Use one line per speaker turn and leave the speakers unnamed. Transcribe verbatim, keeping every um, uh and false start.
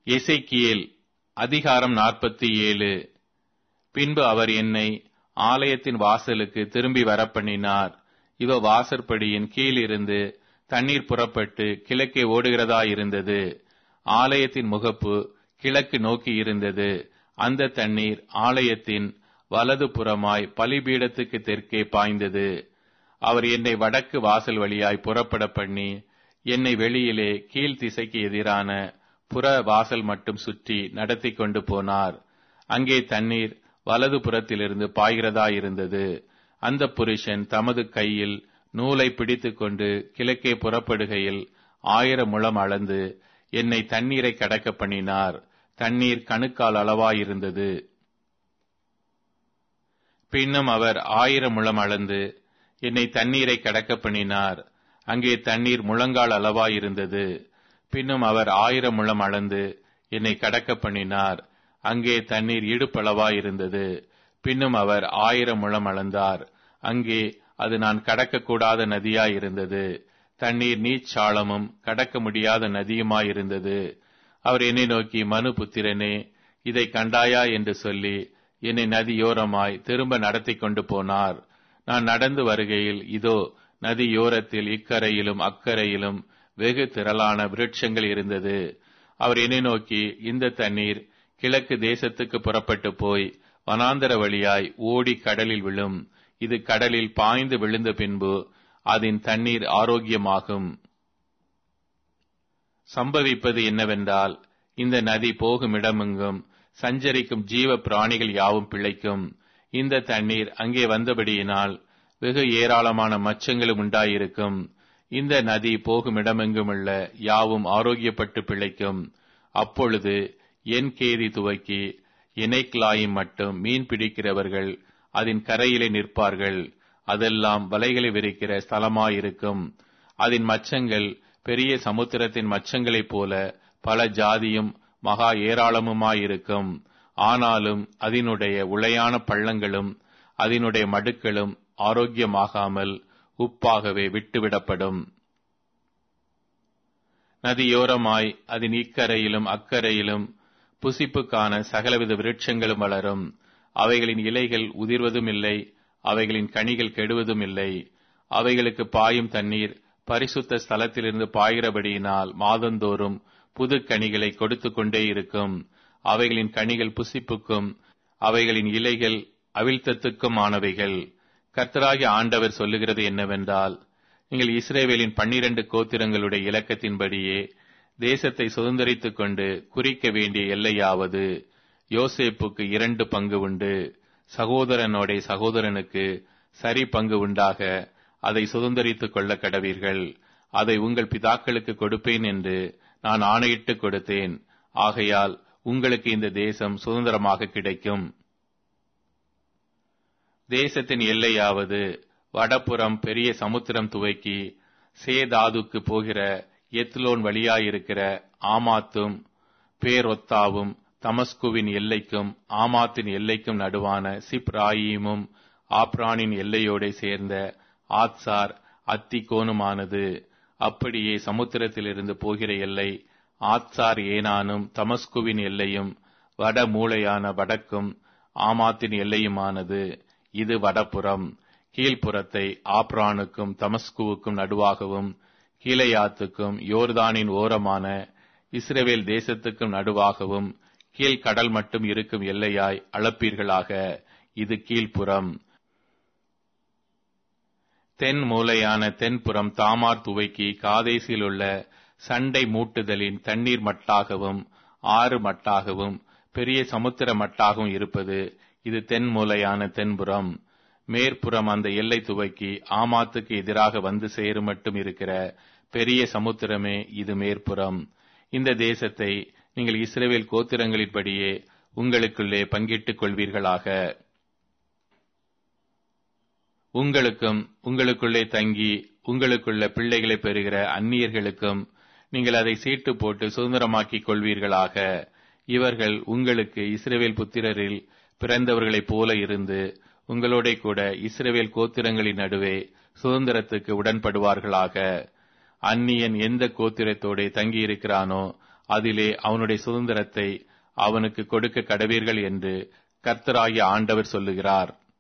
எசேக்கியேல் அதிகாரம் நாற்பத்தி ஏழு. பின்பு அவர் என்னை ஆலயத்தின் வாசலுக்கு திரும்பி வரப்பண்ணினார். இவ வாசற்படியின் கீழிருந்து தண்ணீர் புறப்பட்டு கிழக்கே ஓடுகிறதாயிருந்தது. ஆலயத்தின் முகப்பு கிழக்கு நோக்கி இருந்தது. அந்த தண்ணீர் ஆலயத்தின் வலது புறமாய் பலிபீடத்துக்கு தெற்கே பாய்ந்தது. அவர் என்னை வடக்கு வாசல் வழியாய் புறப்பட பண்ணி என்னை வெளியிலே கீழ் திசைக்கு எதிரான புற வாசல் மட்டும் சுற்றி நடத்தி கொண்டு போனார். அங்கே தண்ணீர் வலது புறத்திலிருந்து பாய்கிறதாயிருந்தது. அந்த புருஷன் தமது கையில் நூலை பிடித்துக் கொண்டு கிழக்கே புறப்படுகையில் ஆயிரம் முழம் அளந்து என்னை தண்ணீரை கடக்க பண்ணினார். தண்ணீர் கணுக்கால் அளவாயிருந்தது. பின்னும் அவர் ஆயிரம் முழம் அளந்து என்னை தண்ணீரை கடக்க பண்ணினார். அங்கே தண்ணீர் முழங்கால் அளவாயிருந்தது. பின்னும் அவர் ஆயிரம் முழம் அளந்து என்னை கடக்க பண்ணினார். அங்கே தண்ணீர் இடுப்பளவாயிருந்தது. பின்னும் அவர் ஆயிரம் முழம் அளந்தார். அங்கே அது நான் கடக்கக்கூடாத நதியாயிருந்தது. தண்ணீர் நீச்சாளமும் கடக்க முடியாத நதியுமாயிருந்தது. அவர் என்னை நோக்கி, மனு புத்திரனே, இதை கண்டாயா என்று சொல்லி என்னை நதியோரமாய் திரும்ப நடத்தி கொண்டு போனார். நான் நடந்து வருகையில் இதோ நதியோரத்தில் இக்கரையிலும் அக்கரையிலும் வெகு திரளான விருட்சங்கள் இருந்தது. அவர் என்னை நோக்கி, இந்த தண்ணீர் கிழக்கு தேசத்துக்கு புறப்பட்டு போய் வனாந்தர வழியாய் ஓடி கடலில் விழும். இது கடலில் பாய்ந்து விழுந்த பின்பு அதன் தண்ணீர் ஆரோக்கியமாகும். சம்பவிப்பது என்னவென்றால், இந்த நதி போகும் இடமெங்கும் சஞ்சரிக்கும் ஜீவ பிராணிகள் யாவும் பிழைக்கும். இந்த தண்ணீர் அங்கே வந்தபடியினால் வெகு ஏராளமான மச்சங்களும் உண்டாயிருக்கும். இந்த நதி போகும் இடமெங்குமுள்ள யாவும் ஆரோக்கியப்பட்டு பிழைக்கும். அப்பொழுது என் கேதி துவக்கி எனைக்லாயும் மட்டும் மீன் பிடிக்கிறவர்கள் அதன் கரையிலே நிற்பார்கள். அதெல்லாம் வலைகளை விரிக்கிற ஸ்தலமாயிருக்கும். அதன் மச்சங்கள் பெரிய சமுத்திரத்தின் மச்சங்களைப் போல பல ஜாதியும் மகா ஏராளமுமாயிருக்கும். ஆனாலும் அதனுடைய உளையான பள்ளங்களும் அதனுடைய மடுக்களும் ஆரோக்கியமாகாமல் உப்பாகவே விட்டுவிடப்படும். நதியோரமாய் அதன் இக்கரையிலும் அக்கரையிலும் புசிப்புக்கான சகலவித விருட்சங்களும் வளரும். அவைகளின் இலைகள் உதிர்வதும் இல்லை, அவைகளின் கனிகள் கெடுவதும் இல்லை. அவைகளுக்கு பாயும் தண்ணீர் பரிசுத்த ஸ்தலத்திலிருந்து பாய்கிறபடியினால் மாதந்தோறும் புது கனிகளை கொடுத்து கொண்டே இருக்கும். அவைகளின் கனிகள் புசிப்புக்கும் அவைகளின் இலைகள் அவிழ்த்தத்துக்கும் ஆனவைகள். கர்த்தராகிய ஆண்டவர் சொல்லுகிறது என்னவென்றால், நீங்கள் இஸ்ரவேலின் பன்னிரண்டு கோத்திரங்களுடைய இலக்கத்தின்படியே தேசத்தை சுதந்தரித்துக் கொண்டு குறிக்க வேண்டிய எல்லையாவது, யோசேப்புக்கு இரண்டு பங்கு உண்டு, சகோதரனோட சகோதரனுக்கு சரி பங்கு உண்டாக அதை சுதந்தரித்துக் கொள்ள கடவீர்கள். அதை உங்கள் பிதாக்களுக்கு கொடுப்பேன் என்று நான் ஆணையிட்டு கொடுத்தேன். ஆகையால் உங்களுக்கு இந்த தேசம் சுதந்திரமாக கிடைக்கும். தேசத்தின் எல்லையாவது, வடபுறம் பெரிய சமுத்திரம் துவக்கி சேதாதுக்கு போகிற எத்லோன் வழியாயிருக்கிற ஆமாத்தும் பேரொத்தாவும் தமஸ்குவின் எல்லைக்கும் ஆமாத்தின் எல்லைக்கும் நடுவான சிப்ராயீமும் ஆப்ரானின் எல்லையோட சேர்ந்த ஆத்சார் அத்திகோனுமானது. அப்படியே சமுத்திரத்திலிருந்து போகிற எல்லை ஆத்சார் ஏனானும் தமஸ்குவின் எல்லையும் வட மூலையான வடக்கும் ஆமாத்தின் எல்லையுமானது. இது வடபுறம். கீழ்ப்புறத்தை ஆப்ரானுக்கும் தமஸ்குவுக்கும் நடுவாகவும் கீலேயாத்துக்கும் யோர்தானின் ஓரமான இஸ்ரவேல் தேசத்துக்கும் நடுவாகவும் கீழ்கடல் மட்டும் இருக்கும் எல்லையாய் அளப்பீர்களாக. இது கீழ்ப்புறம். தென் மூலையான தென்புறம் தாமார் துவைக்கி காதேசில் உள்ள சண்டை மூட்டுதலின் தண்ணீர் மட்டாகவும் ஆறு மட்டாகவும் பெரிய சமுத்திர மட்டாகவும் இருப்பது இது தென் மூலையான தென்புறம். மேற்புறம் அந்த எல்லை துவக்கி ஆமாத்துக்கு எதிராக வந்து சேரும் மட்டும் இருக்கிற பெரிய சமுத்திரமே இது மேற்புறம். இந்த தேசத்தை நீங்கள் இஸ்ரவேல் கோத்திரங்களின்படியே உங்களுக்குள்ளே பங்கிட்டுக் கொள்வீர்களாக. உங்களுக்கும் உங்களுக்குள்ளே தங்கி உங்களுக்குள்ள பிள்ளைகளை பெறுகிற அந்நியர்களுக்கும் நீங்கள் அதை சீட்டு போட்டு சுதந்திரமாக்கிக் கொள்வீர்களாக. இவர்கள் உங்களுக்கு இஸ்ரவேல் புத்திரரில் பிறந்தவர்களைப் போல இருந்து உங்களோட கூட இஸ்ரவேல் கோத்திரங்களின் நடுவே சுதந்திரத்துக்கு உடன்படுவார்களாக. அந்நியன் எந்த கோத்திரத்தோட தங்கியிருக்கிறானோ அதிலே அவனுடைய சுதந்திரத்தை அவனுக்கு கொடுக்க கடவீர்கள் என்று கர்த்தராகிய ஆண்டவர் சொல்லுகிறார்.